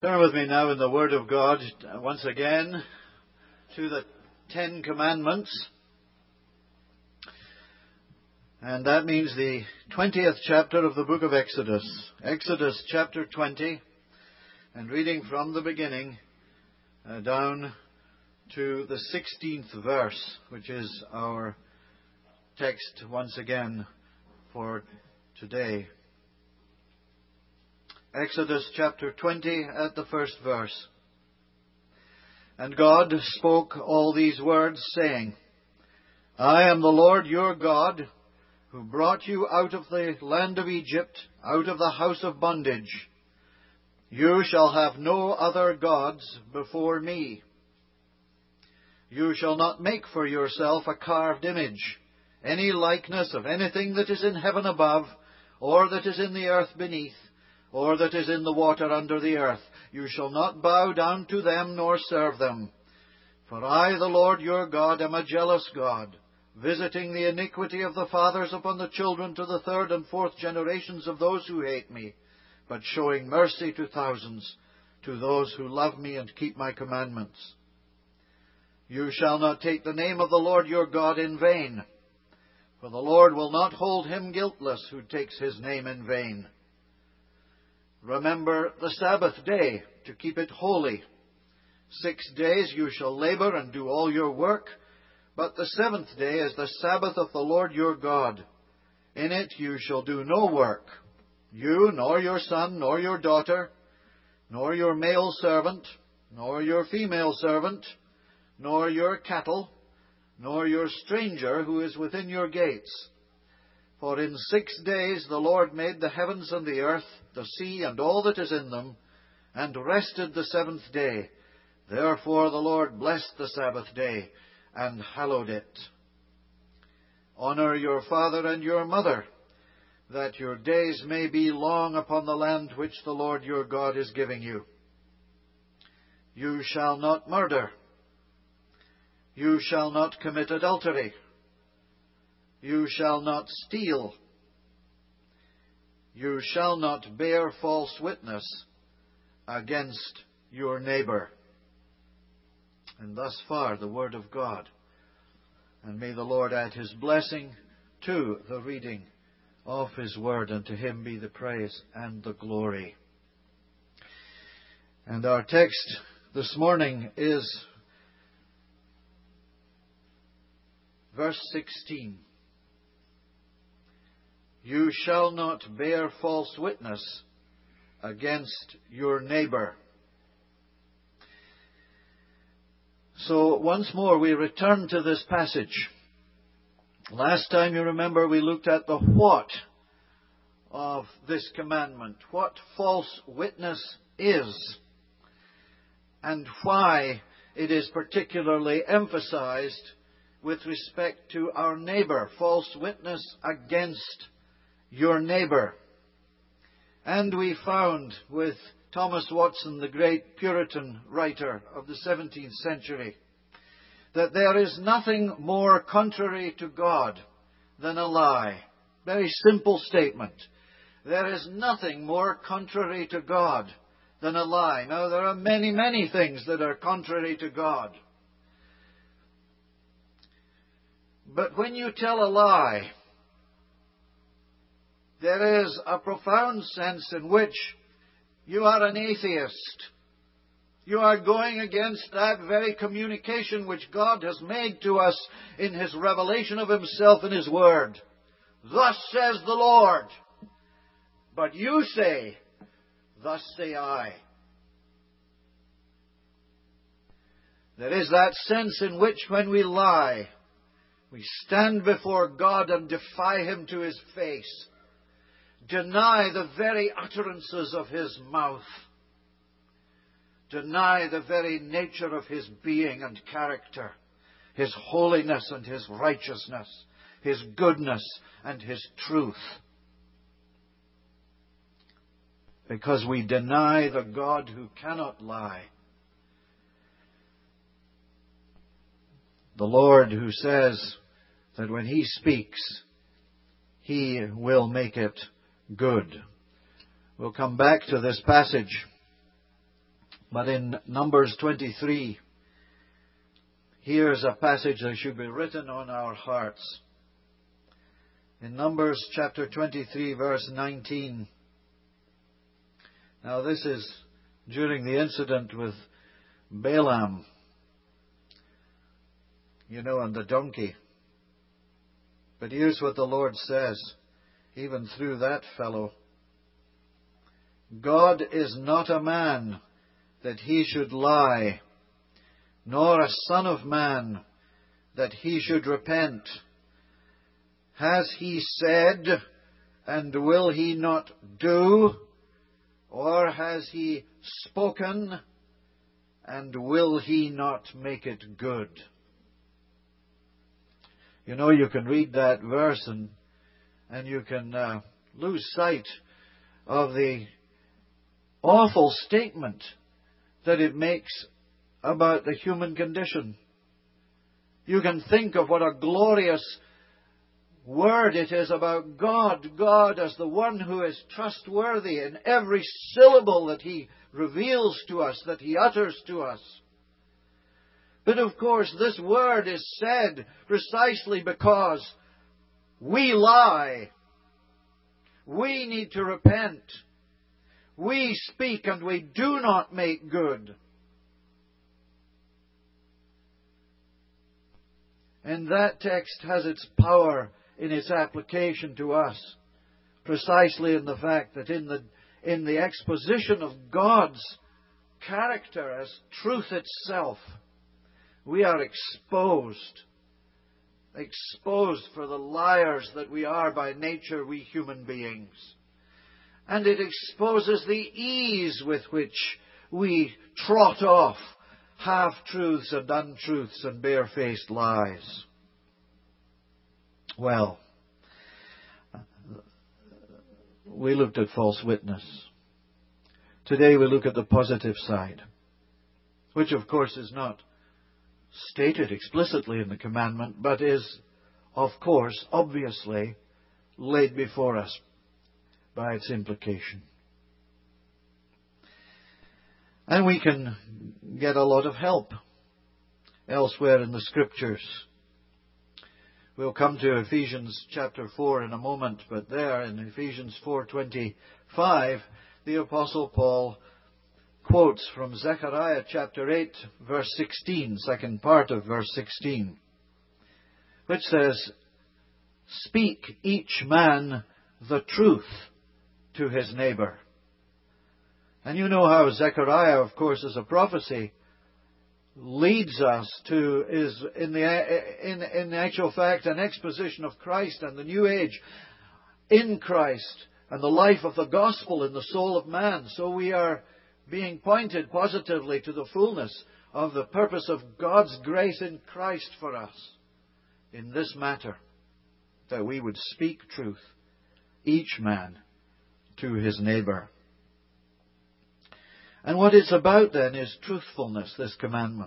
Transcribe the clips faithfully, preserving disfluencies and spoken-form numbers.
Turn with me now in the Word of God once again to the Ten Commandments. And that means the twentieth chapter of the book of Exodus. Exodus chapter twenty, and reading from the beginning uh, down to the sixteenth verse, which is our text once again for today. Exodus chapter twenty at the first verse. And God spoke all these words, saying, I am the Lord your God, who brought you out of the land of Egypt, out of the house of bondage. You shall have no other gods before me. You shall not make for yourself a carved image, any likeness of anything that is in heaven above, or that is in the earth beneath, or that is in the water under the earth. You shall not bow down to them nor serve them. For I, the Lord your God, am a jealous God, visiting the iniquity of the fathers upon the children to the third and fourth generations of those who hate me, but showing mercy to thousands, to those who love me and keep my commandments. You shall not take the name of the Lord your God in vain, for the Lord will not hold him guiltless who takes his name in vain. Remember the Sabbath day to keep it holy. Six days you shall labor and do all your work, but the seventh day is the Sabbath of the Lord your God. In it you shall do no work, you, nor your son, nor your daughter, nor your male servant, nor your female servant, nor your cattle, nor your stranger who is within your gates. For in six days the Lord made the heavens and the earth, the sea and all that is in them, and rested the seventh day. Therefore the Lord blessed the Sabbath day, and hallowed it. Honor your father and your mother, that your days may be long upon the land which the Lord your God is giving you. You shall not murder. You shall not commit adultery. You shall not steal. You shall not bear false witness against your neighbor. And thus far the word of God. And may the Lord add his blessing to the reading of his word, and to him be the praise and the glory. And our text this morning is verse sixteen. You shall not bear false witness against your neighbor. So once more we return to this passage. Last time, you remember, we looked at the what of this commandment, what false witness is, and why it is particularly emphasized with respect to our neighbor, false witness against your neighbor. And we found with Thomas Watson, the great Puritan writer of the seventeenth century, that there is nothing more contrary to God than a lie. Very simple statement. There is nothing more contrary to God than a lie. Now, there are many, many things that are contrary to God. But when you tell a lie, there is a profound sense in which you are an atheist. You are going against that very communication which God has made to us in his revelation of himself in his word. Thus says the Lord. But you say, thus say I. There is that sense in which when we lie, we stand before God and defy him to his face. Deny the very utterances of his mouth. Deny the very nature of his being and character, his holiness and his righteousness, his goodness and his truth. Because we deny the God who cannot lie. The Lord who says that when he speaks, he will make it good. We'll come back to this passage But in Numbers twenty-three, here's a passage that should be written on our hearts. In Numbers chapter twenty-three, verse nineteen. Now this is during the incident with Balaam, you know, and the donkey. But here's what the Lord says, even through that fellow. God is not a man that he should lie, nor a son of man that he should repent. Has he said, and will he not do? Or has he spoken, and will he not make it good? You know, you can read that verse and, and you can uh, lose sight of the awful statement that it makes about the human condition. You can think of what a glorious word it is about God. God as the one who is trustworthy in every syllable that He reveals to us, that He utters to us. But of course, this word is said precisely because we lie. We need to repent. We speak and we do not make good. And that text has its power in its application to us, precisely in the fact that in the, in the exposition of God's character as truth itself, we are exposed, exposed for the liars that we are by nature, we human beings. And it exposes the ease with which we trot off half-truths and untruths and barefaced lies. Well, we looked at false witness. Today we look at the positive side, which of course is not stated explicitly in the commandment, but is, of course, obviously laid before us by its implication. And we can get a lot of help elsewhere in the Scriptures. We'll come to Ephesians chapter four in a moment, but there in Ephesians four twenty-five, the Apostle Paul quotes from Zechariah chapter eight, verse sixteen, second part of verse sixteen, which says, "Speak each man the truth to his neighbor." And you know how Zechariah, of course, as a prophecy, leads us to, is in the, in, in actual fact, an exposition of Christ and the new age in Christ and the life of the gospel in the soul of man. So we are being pointed positively to the fullness of the purpose of God's grace in Christ for us in this matter, that we would speak truth, each man to his neighbor. And what it's about then is truthfulness, this commandment.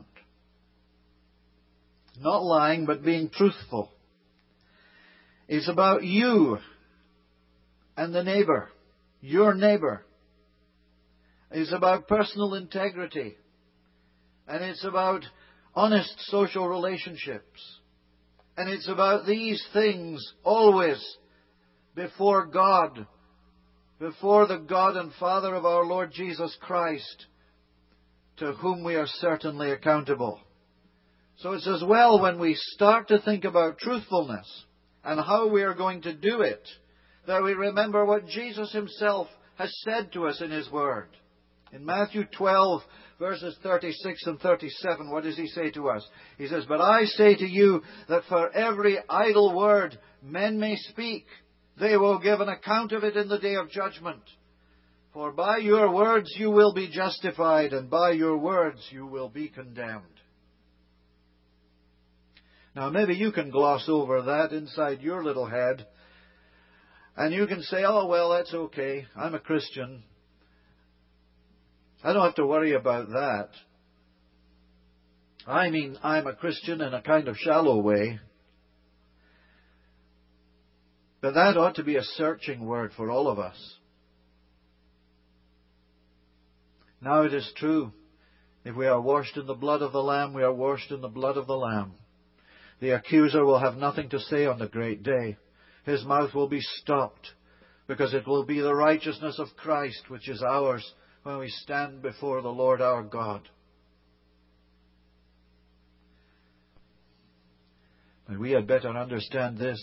Not lying, but being truthful. It's about you and the neighbor, your neighbor. It's about personal integrity. And it's about honest social relationships. And it's about these things always before God, before the God and Father of our Lord Jesus Christ, to whom we are certainly accountable. So it's as well when we start to think about truthfulness and how we are going to do it, that we remember what Jesus Himself has said to us in His Word. In Matthew twelve, verses thirty-six and thirty-seven, what does He say to us? He says, "But I say to you that for every idle word men may speak, they will give an account of it in the day of judgment. For by your words you will be justified, and by your words you will be condemned." Now maybe you can gloss over that inside your little head, and you can say, "Oh, well, that's okay. I'm a Christian. I don't have to worry about that. I mean, I'm a Christian in a kind of shallow way." But that ought to be a searching word for all of us. Now it is true If we are washed in the blood of the Lamb, we are washed in the blood of the Lamb. The accuser will have nothing to say on the great day. His mouth will be stopped, because it will be the righteousness of Christ which is ours when we stand before the Lord our God. And we had better understand this,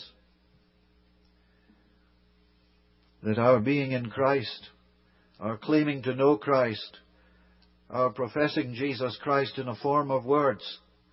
that our being in Christ, our claiming to know Christ, our professing Jesus Christ in a form of words,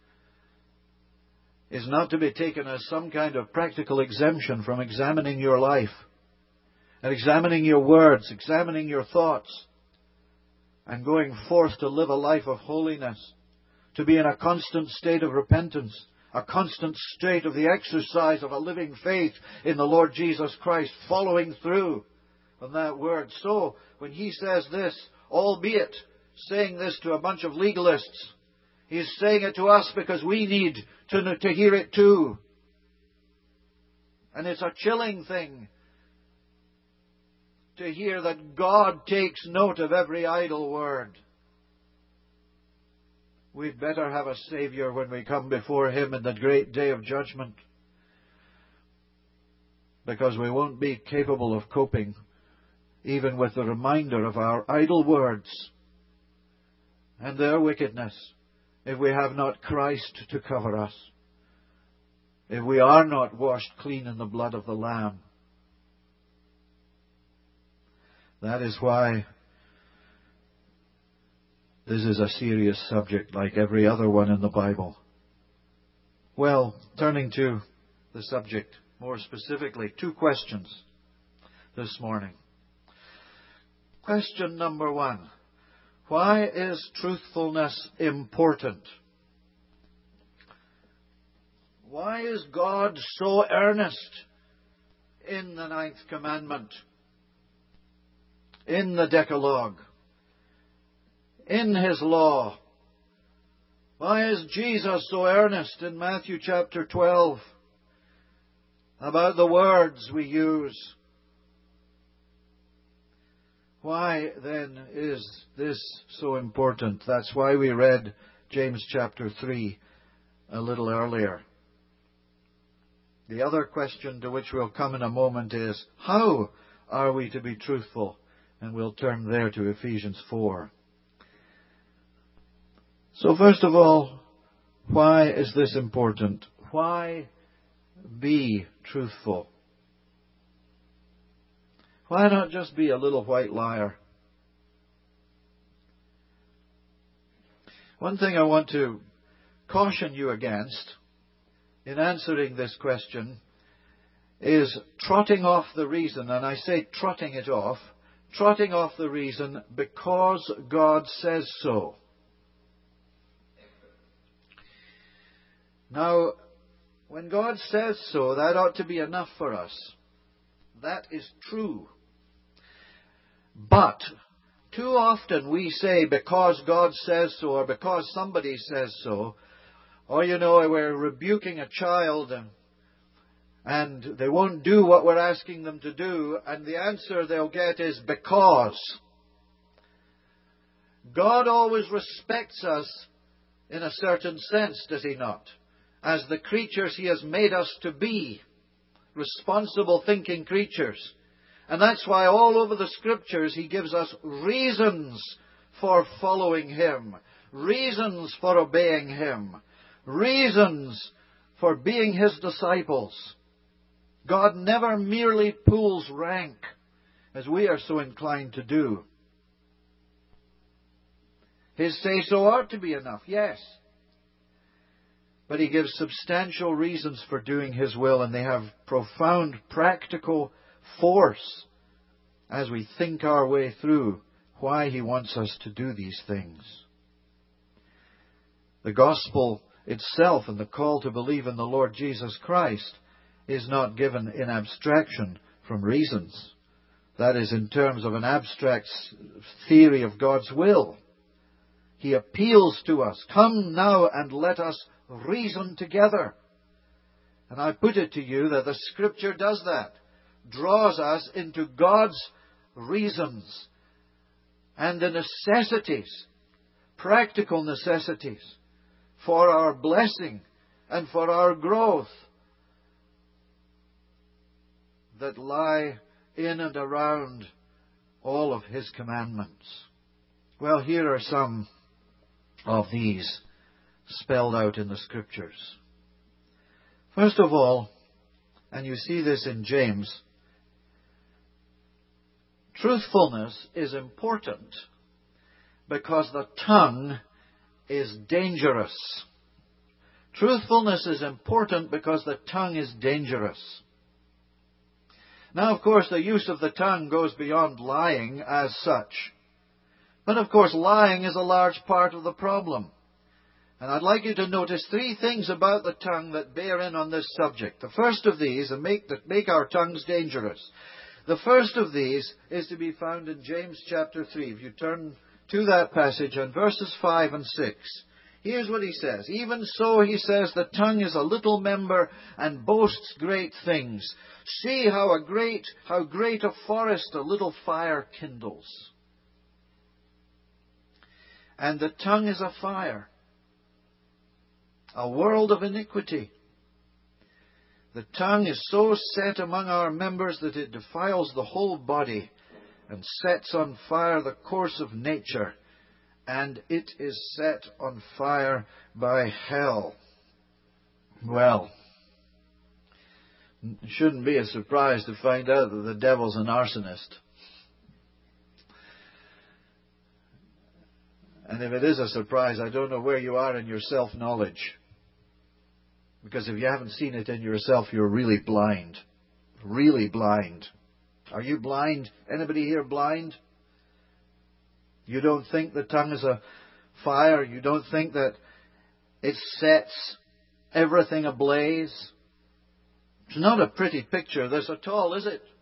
is not to be taken as some kind of practical exemption from examining your life, and examining your words, examining your thoughts, and going forth to live a life of holiness, to be in a constant state of repentance, a constant state of the exercise of a living faith in the Lord Jesus Christ, following through on that word. So, when he says this, albeit saying this to a bunch of legalists, he's saying it to us because we need to, to hear it too. And it's a chilling thing to hear that God takes note of every idle word. We'd better have a Saviour when we come before Him in the great day of judgment, because we won't be capable of coping even with the reminder of our idle words and their wickedness if we have not Christ to cover us, if we are not washed clean in the blood of the Lamb. That is why this is a serious subject like every other one in the Bible. Well, turning to the subject more specifically, two questions this morning. Question number one. Why is truthfulness important? Why is God so earnest in the ninth commandment, in the Decalogue, in His law? Why is Jesus so earnest in Matthew chapter twelve about the words we use? Why then is this so important? That's why we read James chapter three a little earlier. The other question to which we'll come in a moment is, how are we to be truthful? And we'll turn there to Ephesians four. So first of all, why is this important? Why be truthful? Why not just be a little white liar? One thing I want to caution you against in answering this question is trotting off the reason, and I say trotting it off, trotting off the reason because God says so. Now, when God says so, that ought to be enough for us. That is true. But too often we say because God says so, or because somebody says so, or, you know, we're rebuking a child and, and they won't do what we're asking them to do, and the answer they'll get is because. God always respects us in a certain sense, does He not? As the creatures He has made us to be, responsible thinking creatures. And that's why all over the Scriptures He gives us reasons for following Him, reasons for obeying Him, reasons for being His disciples. God never merely pulls rank, as we are so inclined to do. His say-so ought to be enough, yes. But He gives substantial reasons for doing His will, and they have profound practical force as we think our way through why He wants us to do these things. The gospel itself and the call to believe in the Lord Jesus Christ is not given in abstraction from reasons. That is, in terms of an abstract theory of God's will. He appeals to us, come now and let us reason together. And I put it to you that the Scripture does that. Draws us into God's reasons and the necessities, practical necessities for our blessing and for our growth that lie in and around all of His commandments. Well, here are some of these spelled out in the Scriptures. First of all, and you see this in James, truthfulness is important because the tongue is dangerous. Truthfulness is important because the tongue is dangerous. Now, of course, the use of the tongue goes beyond lying as such. But, of course, lying is a large part of the problem. And I'd like you to notice three things about the tongue that bear in on this subject. The first of these, and make, that make our tongues dangerous. The first of these is to be found in James chapter three. If you turn to that passage and verses five and six. Here's what he says. Even so, he says, the tongue is a little member and boasts great things. See how a great, how great a forest a little fire kindles. And the tongue is a fire, a world of iniquity. The tongue is so set among our members that it defiles the whole body and sets on fire the course of nature, and it is set on fire by hell. Well, it shouldn't be a surprise to find out that the devil's an arsonist. And if it is a surprise, I don't know where you are in your self-knowledge. Because if you haven't seen it in yourself, you're really blind. Really blind. Are you blind? Anybody here blind? You don't think the tongue is a fire? You don't think that it sets everything ablaze? It's not a pretty picture, this at all, is it?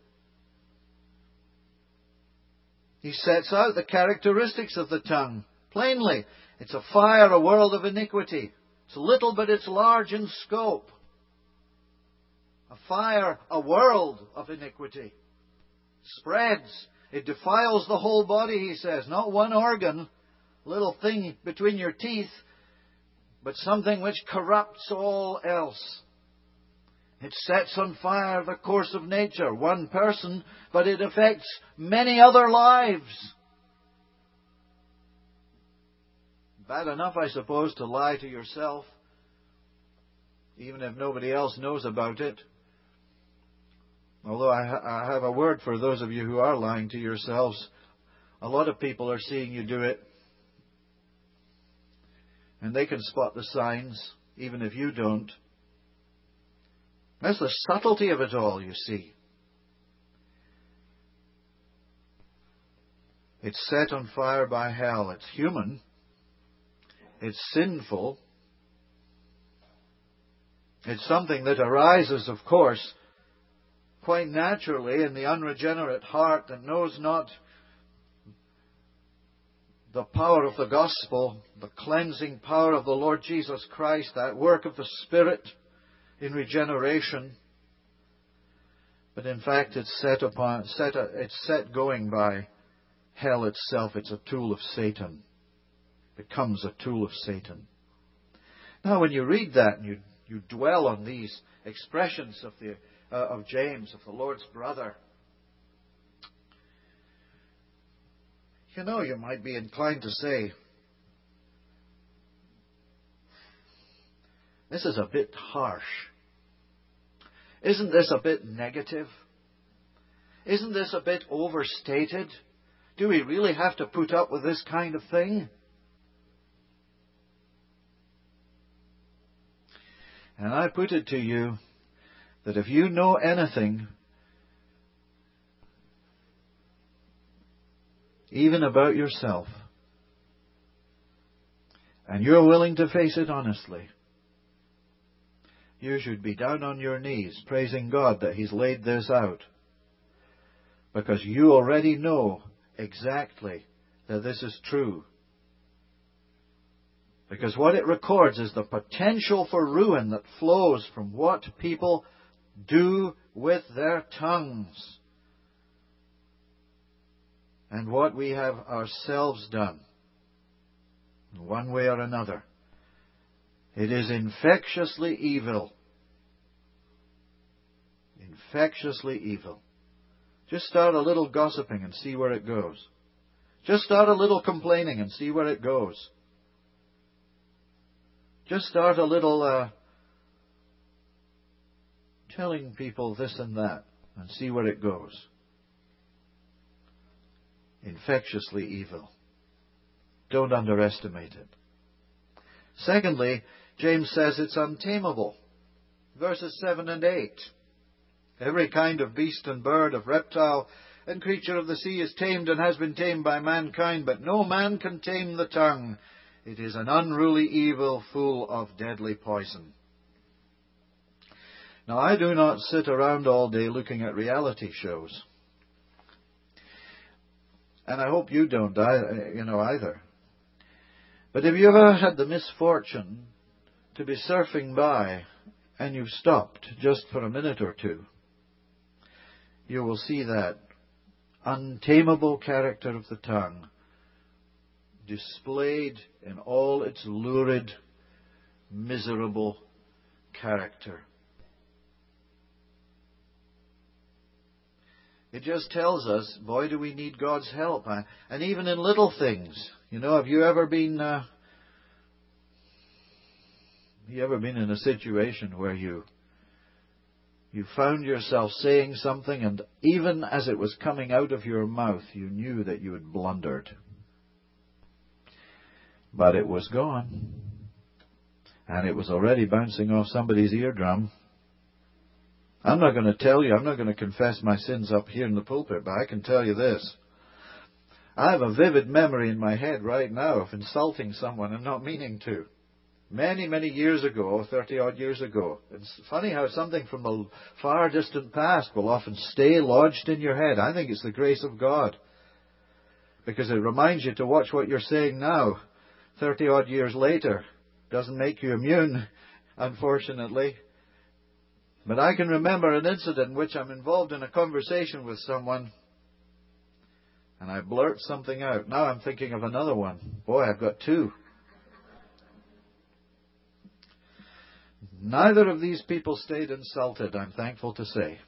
He sets out the characteristics of the tongue. Plainly, it's a fire, a world of iniquity. It's little, but it's large in scope. A fire, a world of iniquity. Spreads. It defiles the whole body, he says. Not one organ, little thing between your teeth, but something which corrupts all else. It sets on fire the course of nature. One person, but it affects many other lives. Bad enough, I suppose, to lie to yourself, even if nobody else knows about it. Although I, ha- I have a word for those of you who are lying to yourselves. A lot of people are seeing you do it. And they can spot the signs, even if you don't. That's the subtlety of it all, you see. It's set on fire by hell. It's human. It's sinful. It's something that arises, of course, quite naturally in the unregenerate heart that knows not the power of the gospel, the cleansing power of the Lord Jesus Christ, that work of the Spirit in regeneration. But in fact, it's set upon, set, it's set going by hell itself. It's a tool of Satan. Becomes a tool of Satan. Now, when you read that and you you dwell on these expressions of the uh, of James, of the Lord's brother, you know, you might be inclined to say, this is a bit harsh. Isn't this a bit negative? Isn't this a bit overstated? Do we really have to put up with this kind of thing? And I put it to you that if you know anything, even about yourself, and you're willing to face it honestly, you should be down on your knees praising God that He's laid this out. Because you already know exactly that this is true. Because what it records is the potential for ruin that flows from what people do with their tongues. And what we have ourselves done. one way or another. It is infectiously evil. Infectiously evil. Just start a little gossiping and see where it goes. Just start a little complaining and see where it goes. Just start a little uh, telling people this and that and see where it goes. Infectiously evil. Don't underestimate it. Secondly, James says it's untamable. Verses seven and eight. Every kind of beast and bird, of reptile and creature of the sea is tamed and has been tamed by mankind, but no man can tame the tongue. It is an unruly evil full of deadly poison. Now, I do not sit around all day looking at reality shows. And I hope you don't, you know, either. But have you ever had the misfortune to be surfing by and you've stopped just for a minute or two? You will see that untamable character of the tongue displayed in all its lurid, miserable character. It just tells us, boy, do we need God's help. And even in little things. You know, have you ever been, uh, have you ever been in a situation where you, you found yourself saying something and even as it was coming out of your mouth, you knew that you had blundered. But it was gone. And it was already bouncing off somebody's eardrum. I'm not going to tell you, I'm not going to confess my sins up here in the pulpit, but I can tell you this. I have a vivid memory in my head right now of insulting someone and not meaning to. Many, many years ago, thirty-odd years ago. It's funny how something from the far distant past will often stay lodged in your head. I think it's the grace of God. Because it reminds you to watch what you're saying now, thirty-odd years later. Doesn't make you immune, unfortunately. But I can remember an incident in which I'm involved in a conversation with someone and I blurt something out. Now I'm thinking of another one. Boy, I've got two. Neither of these people stayed insulted, I'm thankful to say.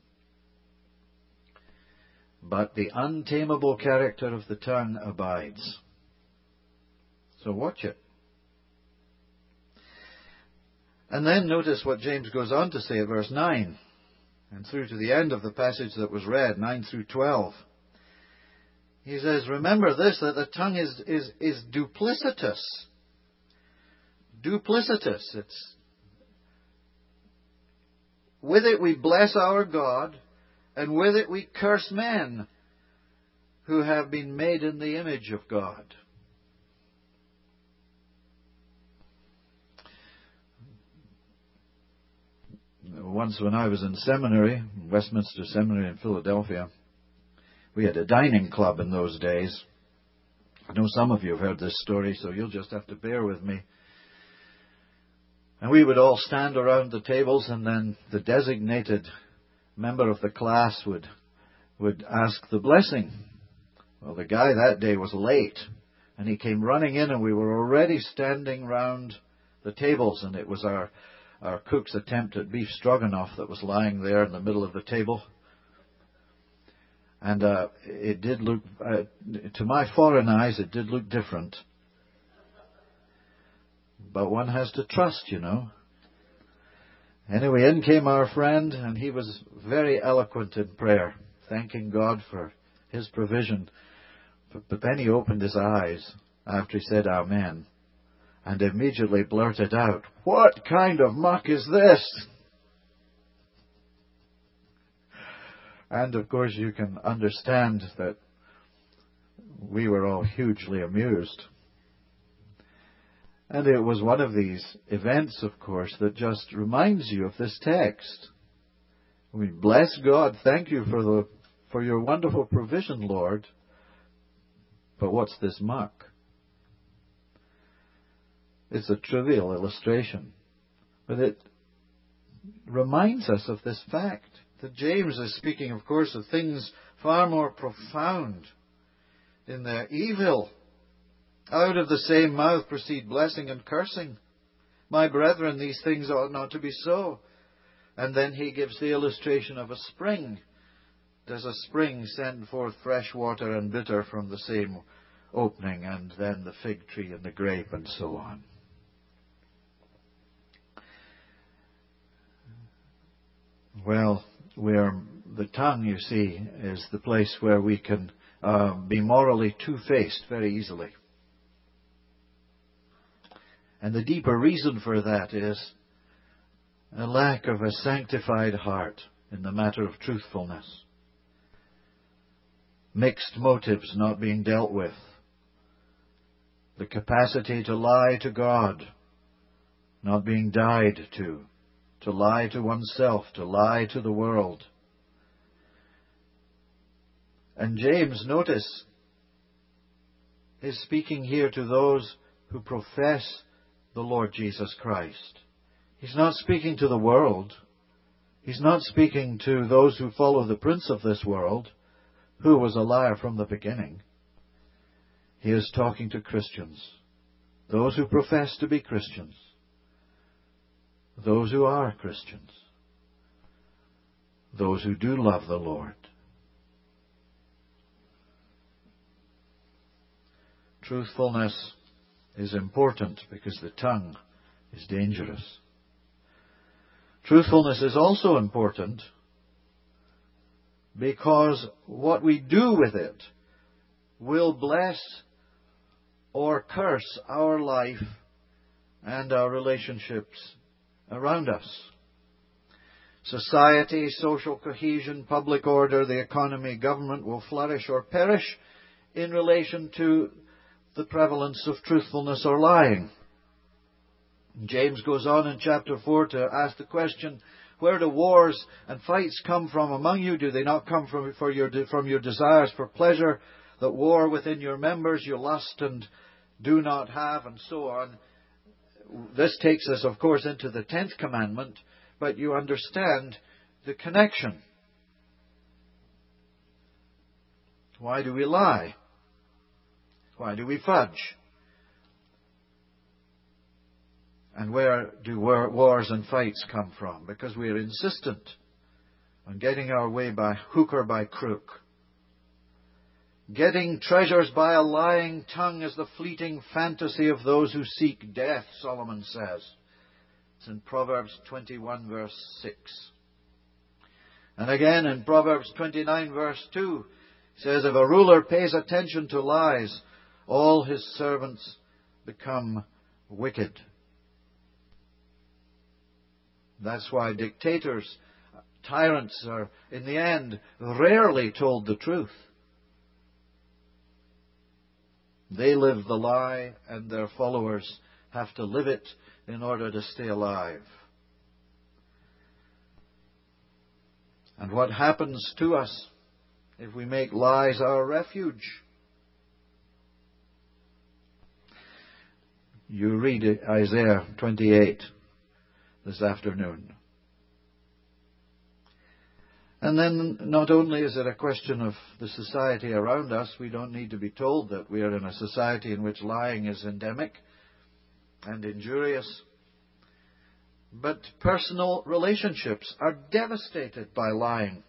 But the untamable character of the tongue abides. So watch it. And then notice what James goes on to say at verse nine, and through to the end of the passage that was read, nine through twelve. He says, remember this, that the tongue is, is, is duplicitous. Duplicitous. It's, with it we bless our God, and with it we curse men who have been made in the image of God. Once when I was in seminary, Westminster Seminary in Philadelphia, we had a dining club in those days. I know some of you have heard this story, so you'll just have to bear with me. And we would all stand around the tables, and then the designated member of the class would would ask the blessing. Well, the guy that day was late, and he came running in, and we were already standing round the tables, and it was our our cook's attempt at beef stroganoff that was lying there in the middle of the table. And uh, it did look, uh, to my foreign eyes, it did look different. But one has to trust, you know. Anyway, in came our friend, and he was very eloquent in prayer, thanking God for His provision. But, but then he opened his eyes after he said Amen, and immediately blurted out, "What kind of muck is this?" And of course you can understand that we were all hugely amused. And it was one of these events, of course, that just reminds you of this text. We bless God, thank you for the for your wonderful provision, Lord. But what's this muck? It's a trivial illustration, but it reminds us of this fact that James is speaking, of course, of things far more profound in their evil Out of the same mouth proceed blessing and cursing. My brethren, these things ought not to be so. And then he gives the illustration of a spring. Does a spring send forth fresh water and bitter from the same opening? And then the fig tree and the grape and so on. Well, where the tongue, you see, is the place where we can uh, be morally two-faced very easily. And the deeper reason for that is a lack of a sanctified heart in the matter of truthfulness. Mixed motives not being dealt with. The capacity to lie to God not being died to. To lie to oneself, to lie to the world. And James, notice, is speaking here to those who profess the Lord Jesus Christ. He's not speaking to the world. He's not speaking to those who follow the prince of this world, who was a liar from the beginning. He is talking to Christians, those who profess to be Christians, those who are Christians, those who do love the Lord. Truthfulness is important because the tongue is dangerous. Truthfulness is also important because what we do with it will bless or curse our life and our relationships around us. Society, social cohesion, public order, the economy, government will flourish or perish in relation to the prevalence of truthfulness or lying. James goes on in chapter four to ask the question, where do wars and fights come from among you? Do they not come from, for your, from your desires for pleasure, that war within your members, you lust and do not have, and so on? This takes us, of course, into the tenth commandment, but you understand the connection. Why do we lie? Why do we fudge? And where do wars and fights come from? Because we are insistent on getting our way by hook or by crook. Getting treasures by a lying tongue is the fleeting fantasy of those who seek death, Solomon says. It's in Proverbs twenty-one, verse six. And again in Proverbs twenty-nine, verse two, it says, if a ruler pays attention to lies, all his servants become wicked. That's why dictators, tyrants are, in the end, rarely told the truth. They live the lie, and their followers have to live it in order to stay alive. And what happens to us if we make lies our refuge? You read Isaiah twenty-eight this afternoon. And then not only is it a question of the society around us, we don't need to be told that we are in a society in which lying is endemic and injurious, but personal relationships are devastated by lying.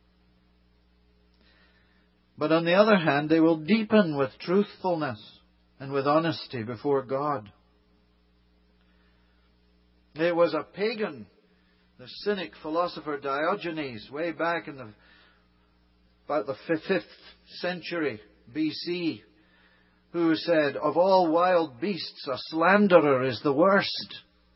But on the other hand, they will deepen with truthfulness and with honesty before God. It was a pagan, the cynic philosopher Diogenes, way back in the about the fifth century B C, who said, of all wild beasts, a slanderer is the worst.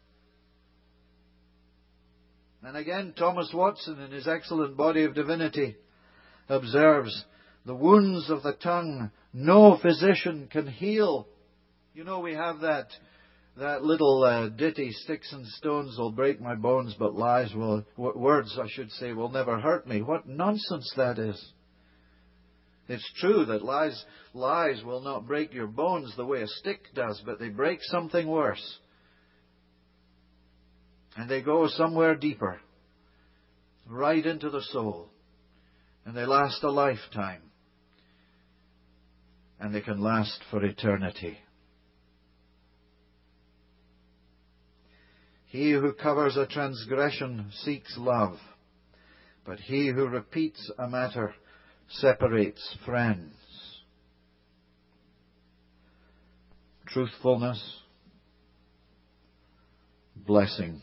And again, Thomas Watson, in his excellent Body of Divinity, observes, the wounds of the tongue no physician can heal. You know, we have that that little uh, ditty, sticks and stones will break my bones, but lies will, w- words, I should say, will never hurt me. What nonsense that is. It's true that lies, lies will not break your bones the way a stick does, but they break something worse. And they go somewhere deeper, right into the soul. And they last a lifetime. And they can last for eternity. He who covers a transgression seeks love, but he who repeats a matter separates friends. Truthfulness, blessing.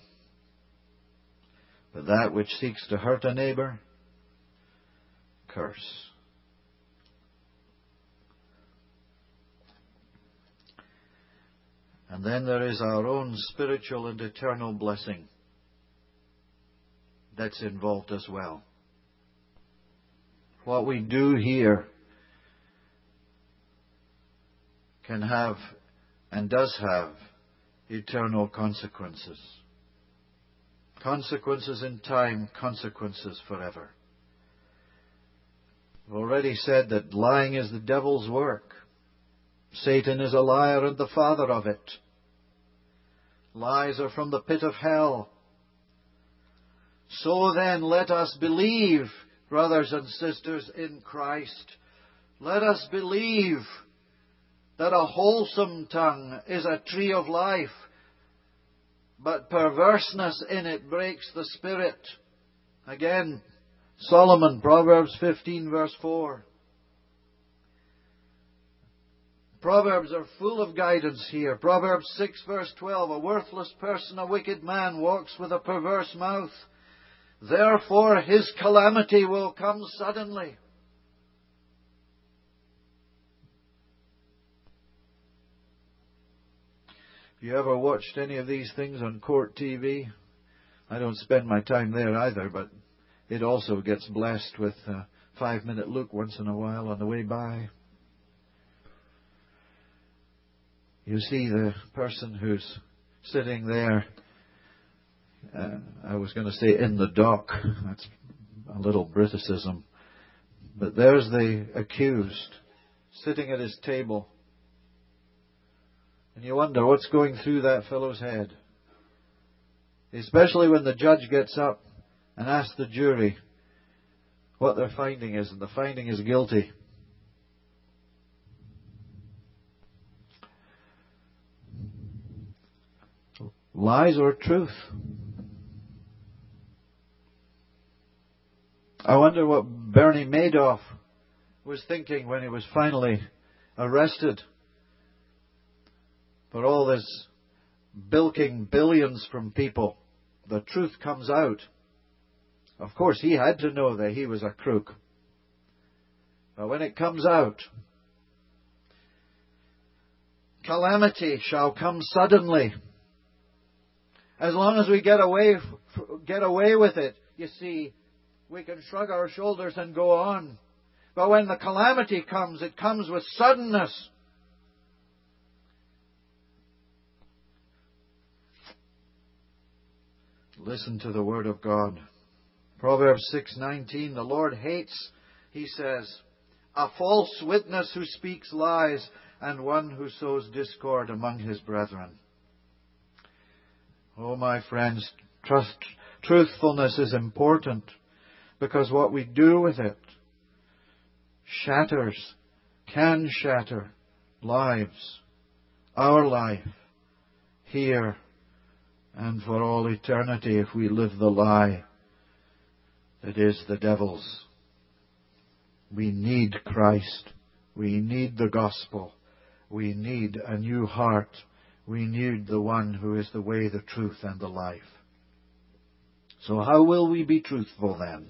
But that which seeks to hurt a neighbour, curse. And then there is our own spiritual and eternal blessing that's involved as well. What we do here can have and does have eternal consequences. Consequences in time, consequences forever. I've already said that lying is the devil's work. Satan is a liar and the father of it. Lies are from the pit of hell. So then, let us believe, brothers and sisters in Christ. Let us believe that a wholesome tongue is a tree of life, but perverseness in it breaks the spirit. Again, Solomon, Proverbs fifteen, verse four. Proverbs are full of guidance here. Proverbs six, verse twelve. A worthless person, a wicked man, walks with a perverse mouth. Therefore his calamity will come suddenly. Have you ever watched any of these things on court T V? I don't spend my time there either, but it also gets blessed with a five-minute look once in a while on the way by. You see the person who's sitting there, uh, I was going to say in the dock. That's a little Briticism. But there's the accused sitting at his table. And you wonder what's going through that fellow's head. Especially when the judge gets up and asks the jury what their finding is. And the finding is guilty. Lies or truth? I wonder what Bernie Madoff was thinking when he was finally arrested for all this bilking billions from people. The truth comes out. Of course, he had to know that he was a crook. But when it comes out, calamity shall come suddenly. As long as we get away, get away with it, you see, we can shrug our shoulders and go on. But when the calamity comes, it comes with suddenness. Listen to the word of God. Proverbs six nineteen, the Lord hates, he says, a false witness who speaks lies and one who sows discord among his brethren. Oh, my friends, trust, truthfulness is important because what we do with it shatters, can shatter lives, our life, here and for all eternity if we live the lie that is the devil's. We need Christ. We need the gospel. We need a new heart. We need the one who is the way, the truth, and the life. So how will we be truthful then?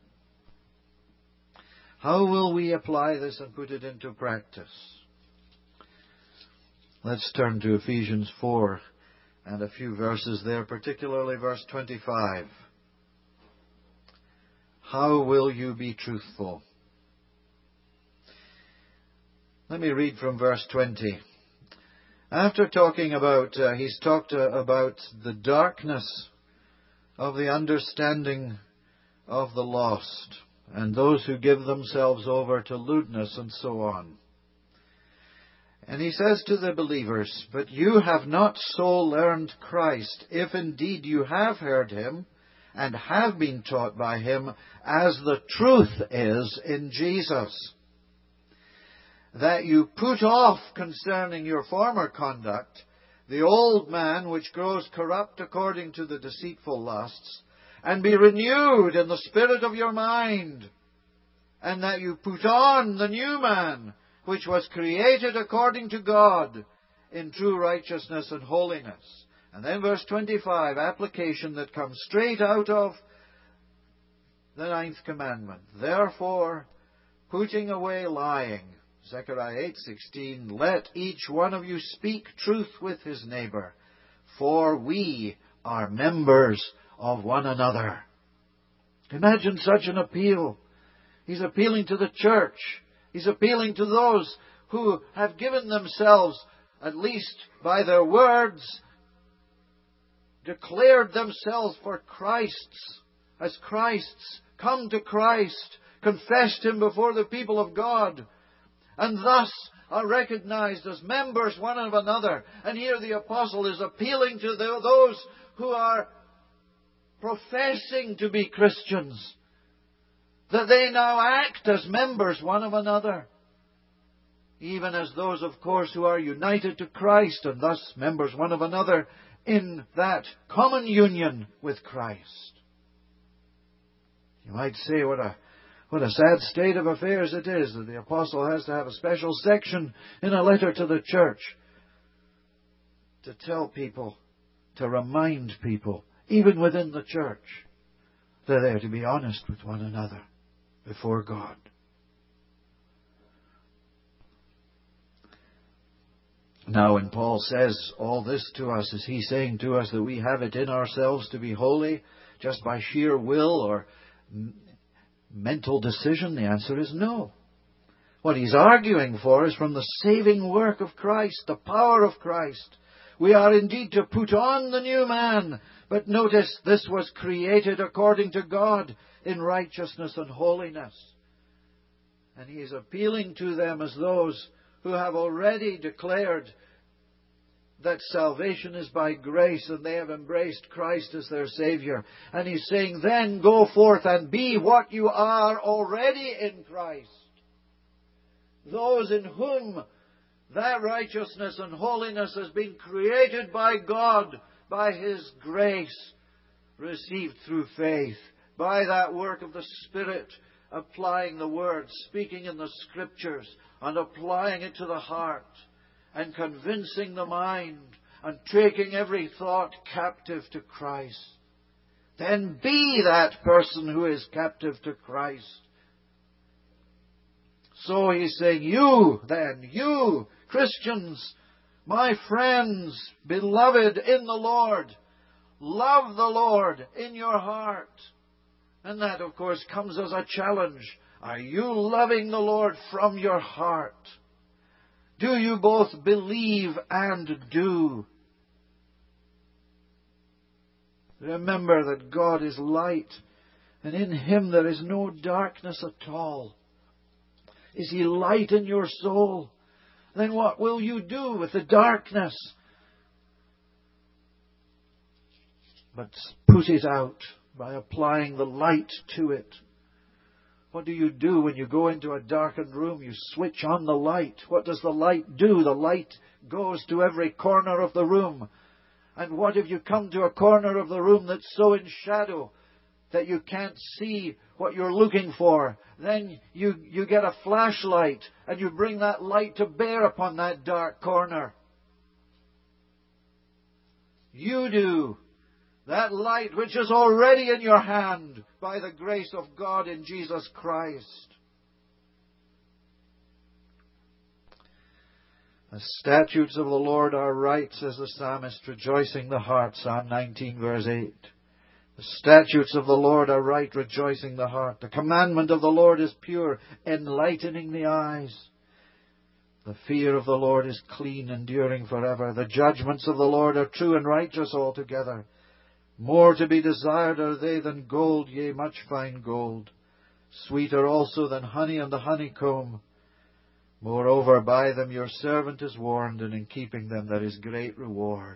How will we apply this and put it into practice? Let's turn to Ephesians four and a few verses there, particularly verse twenty-five. How will you be truthful? Let me read from verse twenty. After talking about, uh, he's talked uh, about the darkness of the understanding of the lost and those who give themselves over to lewdness and so on. And he says to the believers, but you have not so learned Christ, if indeed you have heard him and have been taught by him, as the truth is in Jesus, that you put off concerning your former conduct the old man which grows corrupt according to the deceitful lusts, and be renewed in the spirit of your mind, and that you put on the new man, which was created according to God, in true righteousness and holiness. And then verse twenty-five, application that comes straight out of the ninth commandment. Therefore, putting away lying, Zechariah eight sixteen, let each one of you speak truth with his neighbor, for we are members of one another. Imagine such an appeal. He's appealing to the church. He's appealing to those who have given themselves, at least by their words, declared themselves for Christ's, as Christ's, come to Christ, confessed Him before the people of God, and thus are recognized as members one of another. And here the apostle is appealing to the, those who are professing to be Christians, that they now act as members one of another, even as those, of course, who are united to Christ and thus members one of another in that common union with Christ. You might say, what a what a sad state of affairs it is that the apostle has to have a special section in a letter to the church to tell people, to remind people, even within the church, that they're to be honest with one another before God. Now, when Paul says all this to us, is he saying to us that we have it in ourselves to be holy just by sheer will or m- mental decision? The answer is no. What he's arguing for is from the saving work of Christ, the power of Christ. We are indeed to put on the new man. But notice, this was created according to God in righteousness and holiness. And he is appealing to them as those who have already declared that salvation is by grace and they have embraced Christ as their Savior. And he's saying, then go forth and be what you are already in Christ. Those in whom that righteousness and holiness has been created by God, by His grace, received through faith, by that work of the Spirit, applying the Word, speaking in the Scriptures, and applying it to the heart, and convincing the mind, and taking every thought captive to Christ. Then be that person who is captive to Christ. So he's saying, you then, you Christians, my friends, beloved in the Lord, love the Lord in your heart. And that, of course, comes as a challenge. Are you loving the Lord from your heart? Do you both believe and do? Remember that God is light, and in Him there is no darkness at all. Is He light in your soul? Then what will you do with the darkness? But put it out by applying the light to it. What do you do when you go into a darkened room? You switch on the light. What does the light do? The light goes to every corner of the room. And what if you come to a corner of the room that's so in shadow that you can't see what you're looking for? Then you, you get a flashlight and you bring that light to bear upon that dark corner. You do. That light which is already in your hand by the grace of God in Jesus Christ. The statutes of the Lord are right, says the psalmist, rejoicing the heart. Psalm nineteen, verse eight. The statutes of the Lord are right, rejoicing the heart. The commandment of the Lord is pure, enlightening the eyes. The fear of the Lord is clean, enduring forever. The judgments of the Lord are true and righteous altogether. More to be desired are they than gold, yea, much fine gold. Sweeter also than honey and the honeycomb. Moreover, by them your servant is warned, and in keeping them there is great reward.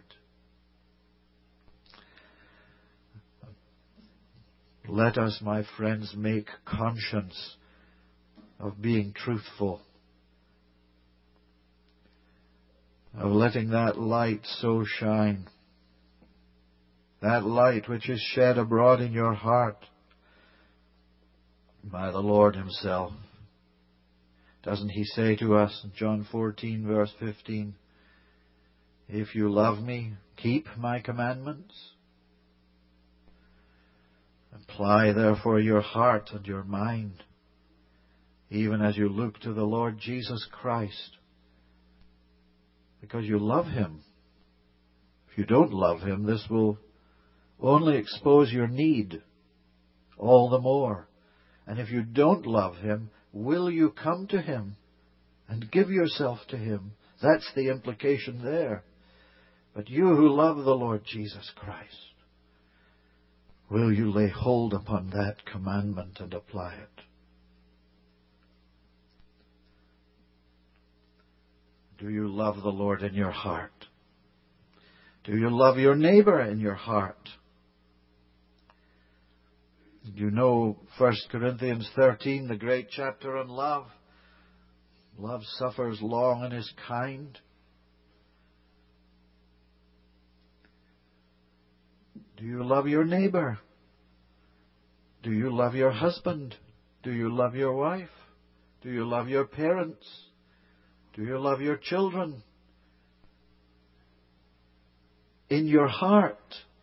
Let us, my friends, make conscience of being truthful. of letting that light so shine, that light which is shed abroad in your heart by the Lord Himself. Doesn't He say to us in John fourteen, verse fifteen, "If you love me, keep my commandments"? Apply therefore your heart and your mind, even as you look to the Lord Jesus Christ, because you love Him. If you don't love Him, this will only expose your need all the more. And if you don't love Him, will you come to Him and give yourself to Him? That's the implication there. But you who love the Lord Jesus Christ, will you lay hold upon that commandment and apply it? Do you love the Lord in your heart? Do you love your neighbor in your heart? You know First Corinthians thirteen, the great chapter on love. Love suffers long and is kind. Do you love your neighbor? Do you love your husband? Do you love your wife? Do you love your parents? Do you love your children? In your heart,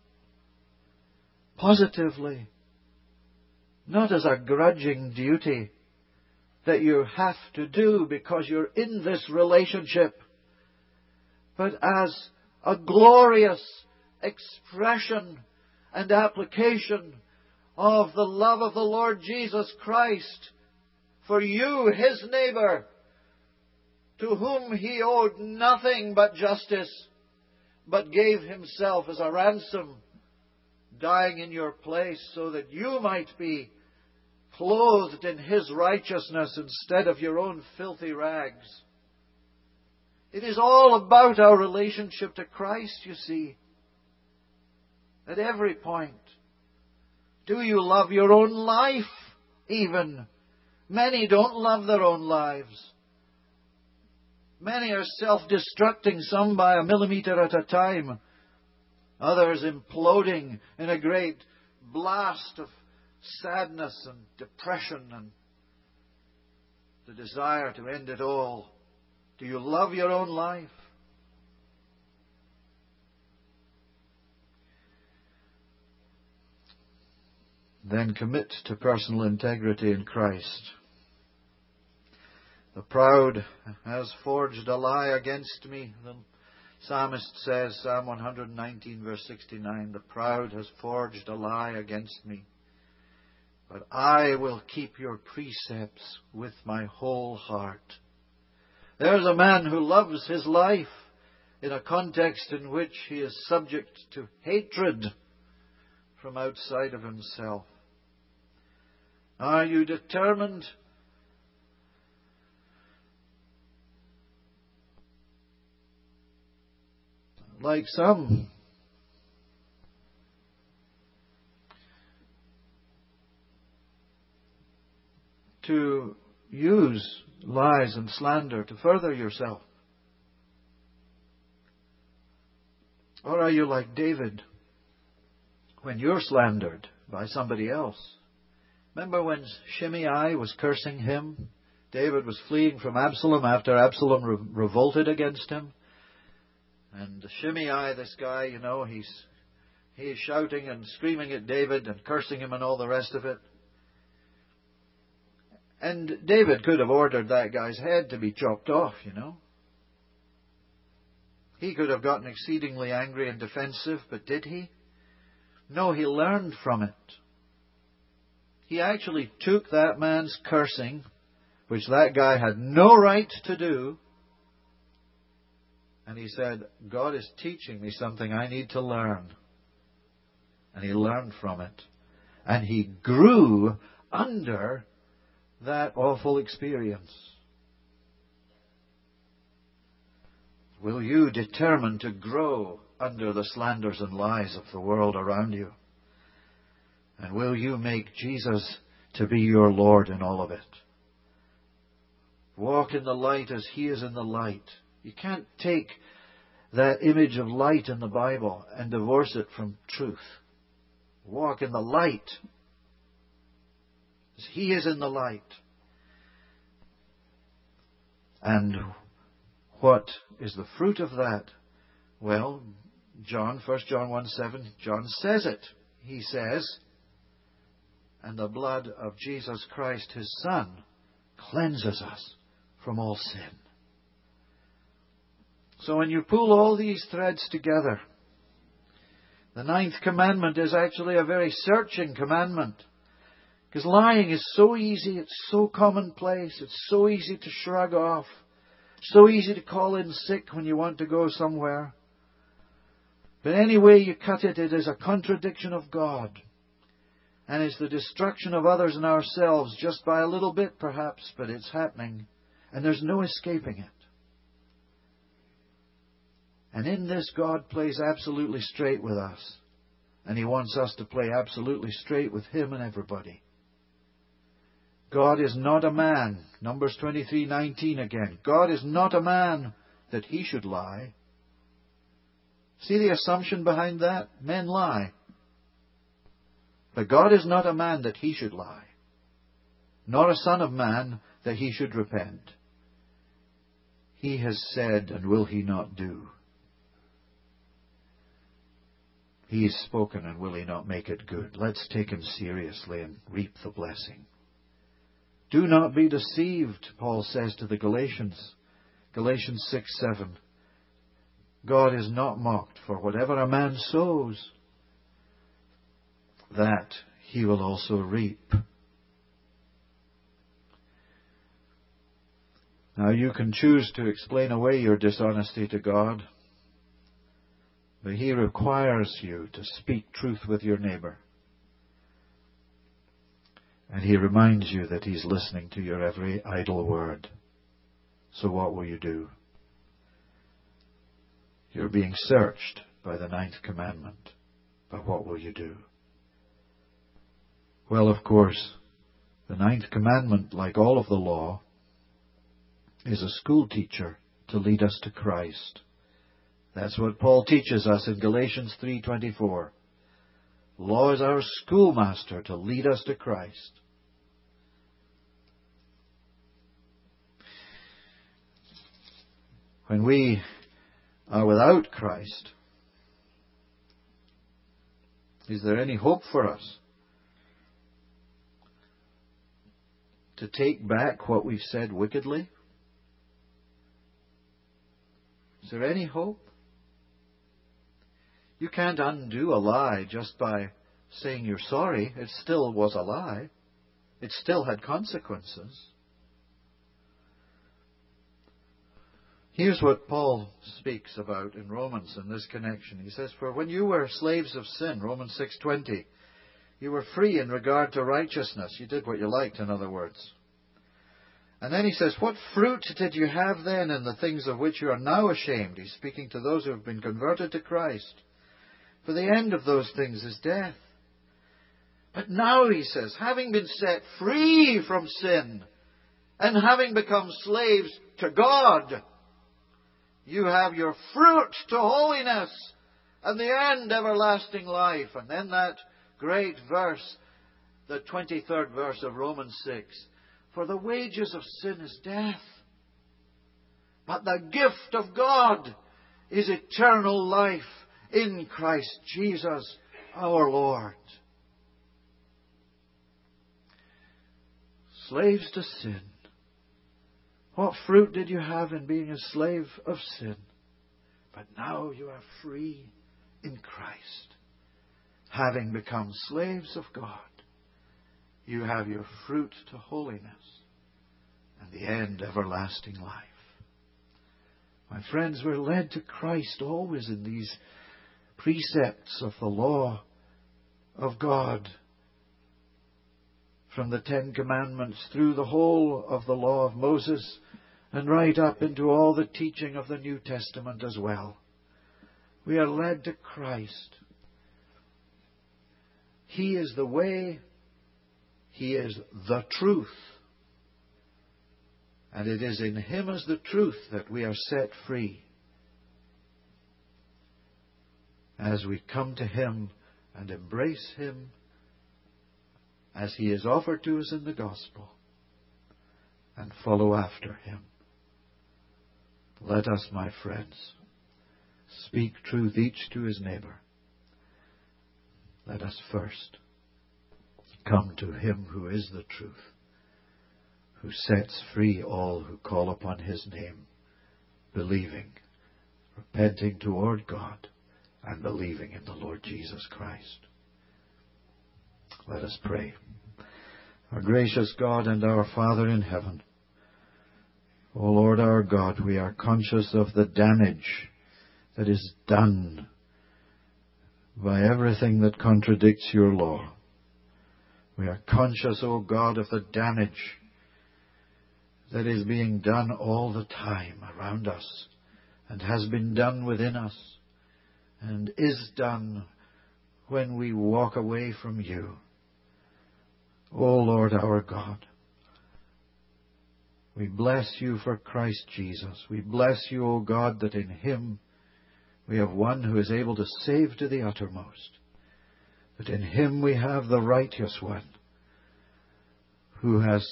positively, not as a grudging duty that you have to do because you're in this relationship, but as a glorious expression and application of the love of the Lord Jesus Christ for you, His neighbor, to whom He owed nothing but justice, but gave Himself as a ransom, dying in your place so that you might be clothed in His righteousness instead of your own filthy rags. It is all about our relationship to Christ, you see. At every point. Do you love your own life even? Many don't love their own lives. Many are self-destructing, some by a millimeter at a time. Others imploding in a great blast of sadness and depression and the desire to end it all. Do you love your own life? Then commit to personal integrity in Christ. The proud has forged a lie against me. The psalmist says, Psalm one nineteen, verse sixty-nine, the proud has forged a lie against me. But I will keep your precepts with my whole heart. There's a man who loves his life in a context in which he is subject to hatred from outside of himself. Are you determined like some to use lies and slander to further yourself? Or are you like David when you're slandered by somebody else? Remember when Shimei was cursing him? David was fleeing from Absalom after Absalom re- revolted against him. And Shimei, this guy, you know, he's he's shouting and screaming at David and cursing him and all the rest of it. And David could have ordered that guy's head to be chopped off, you know. He could have gotten exceedingly angry and defensive, but did he? No, he learned from it. He actually took that man's cursing, which that guy had no right to do, and he said, God is teaching me something I need to learn. And he learned from it. And he grew under that awful experience. Will you determine to grow under the slanders and lies of the world around you? And will you make Jesus to be your Lord in all of it? Walk in the light as He is in the light. You can't take that image of light in the Bible and divorce it from truth. Walk in the light, as He is in the light. And what is the fruit of that? Well, John, First John one seven, John says it. He says, "And the blood of Jesus Christ, His Son, cleanses us from all sin." So when you pull all these threads together, the ninth commandment is actually a very searching commandment. Because lying is so easy, it's so commonplace, it's so easy to shrug off, so easy to call in sick when you want to go somewhere. But any way you cut it, it is a contradiction of God. And it's the destruction of others and ourselves, just by a little bit perhaps, but it's happening. And there's no escaping it. And in this, God plays absolutely straight with us. And He wants us to play absolutely straight with Him and everybody. God is not a man. Numbers twenty-three nineteen again. God is not a man that He should lie. See the assumption behind that? Men lie. But God is not a man that He should lie, nor a son of man that He should repent. He has said, and will He not do? He has spoken, and will He not make it good? Let's take Him seriously and reap the blessing. Do not be deceived, Paul says to the Galatians. Galatians six seven. God is not mocked, for whatever a man sows, that he will also reap. Now you can choose to explain away your dishonesty to God, but He requires you to speak truth with your neighbour. And He reminds you that He's listening to your every idle word. So what will you do? You're being searched by the ninth commandment. But what will you do? Well, of course, the ninth commandment, like all of the law, is a school teacher to lead us to Christ. That's what Paul teaches us in Galatians three twenty-four. Law is our schoolmaster to lead us to Christ. When we are without Christ, is there any hope for us to take back what we've said wickedly? Is there any hope? You can't undo a lie just by saying you're sorry. It still was a lie. It still had consequences. Here's what Paul speaks about in Romans in this connection. He says, "For when you were slaves of sin," Romans six twenty, "you were free in regard to righteousness." You did what you liked, in other words. And then he says, "What fruit did you have then in the things of which you are now ashamed?" He's speaking to those who have been converted to Christ. "For the end of those things is death. But now," he says, "having been set free from sin and having become slaves to God, you have your fruit to holiness and the end everlasting life." And then that great verse, the twenty-third verse of Romans six. "For the wages of sin is death, but the gift of God is eternal life in Christ Jesus our Lord." Slaves to sin. What fruit did you have in being a slave of sin? But now you are free in Christ. Having become slaves of God, you have your fruit to holiness and the end everlasting life. My friends, we're led to Christ always in these precepts of the law of God. From the Ten Commandments through the whole of the law of Moses and right up into all the teaching of the New Testament as well. We are led to Christ. He is the way. He is the truth. And it is in Him as the truth that we are set free. as we come to Him and embrace Him as He is offered to us in the gospel, and follow after Him. Let us, my friends, speak truth each to his neighbor. Let us first come to Him who is the truth, who sets free all who call upon His name, believing, repenting toward God, and believing in the Lord Jesus Christ. Let us pray. Our gracious God and our Father in heaven, O Lord our God, we are conscious of the damage that is done by everything that contradicts your law. We are conscious, O God, of the damage that is being done all the time around us, and has been done within us, and is done when we walk away from you. O Lord our God, we bless you for Christ Jesus. We bless you, O God, that in Him we have one who is able to save to the uttermost. That in Him we have the righteous one, who has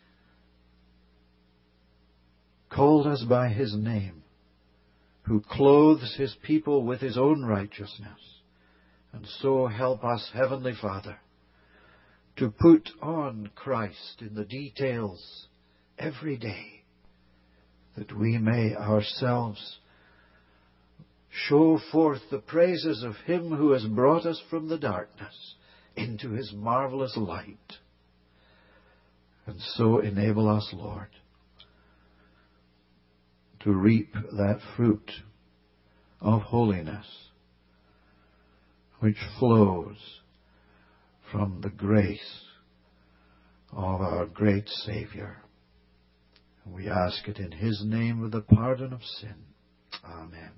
called us by His name, who clothes His people with His own righteousness. And so help us, Heavenly Father, to put on Christ in the details every day, that we may ourselves show forth the praises of Him who has brought us from the darkness into His marvelous light. And so enable us, Lord, to reap that fruit of holiness which flows from the grace of our great Savior. We ask it in His name with the pardon of sin. Amen.